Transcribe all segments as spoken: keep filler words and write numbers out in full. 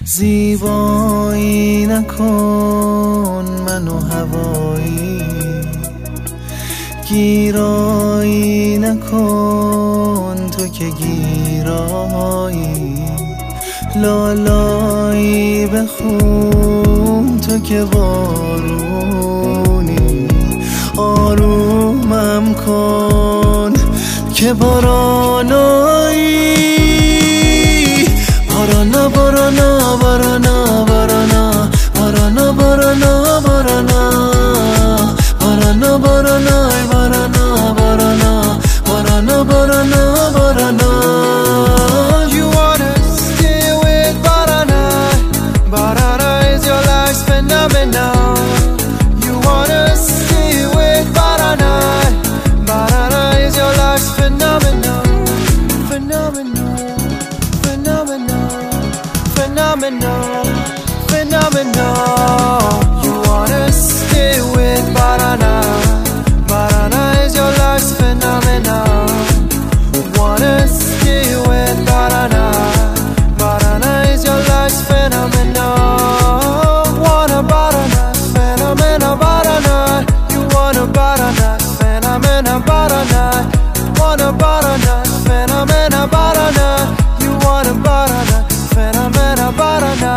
زیبایی نکن منو هوایی، گیرایی نکن تو که گیرایی، لالایی بخون تو که بارونی، آرومم کن که بارانایی. بارانا بارانا بارانا بارانا بارانا بارانا بارانا بارانا بارانا بارانا بارانا بارانا بارانا بارانا. You wanna stay with Barana? Barana is your life's phenomenon. You wanna stay with Barana? Barana is your life's phenomenon. Phenomenon, phenomenon, phenomenon, phenomenon. You wanna stay with Barana? Barana is your life's phenomenon. Wanna stay with Barana? Barana is your life's phenomenon. Wanna Barana? Phenomena Barana. You wanna Barana? Phenomena Barana. Wanna Barana? Phenomena Barana. You wanna Barana? Phenomena Barana.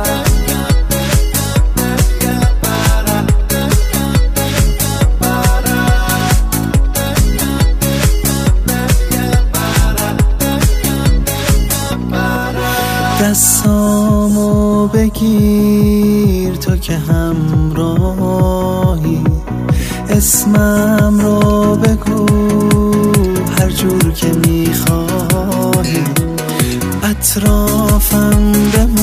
دستامو بگیر تو که همراهی، اسمم رو بگو هر جور که میخواهی، اطرافم بمون